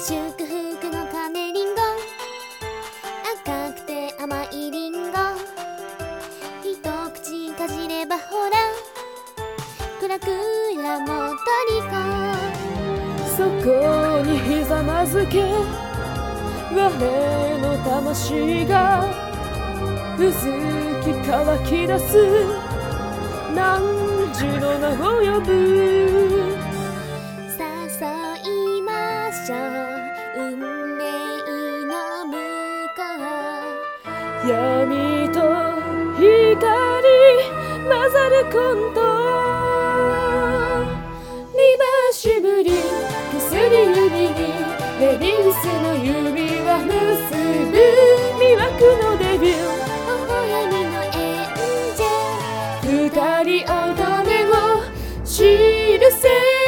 祝福の種リンゴ、赤くて甘いリンゴ、一口かじればほらクラクラもトリコ。 そこにひざまずけ我の魂がうずき乾き出す汝の名を呼ぶ。 誘いましょう運命の向こう。 闇と光混ざるコント、リバーシブル薬指にレディウスの指輪結ぶ魅惑のデビュー、 微笑みの演者、 二人乙女を記せ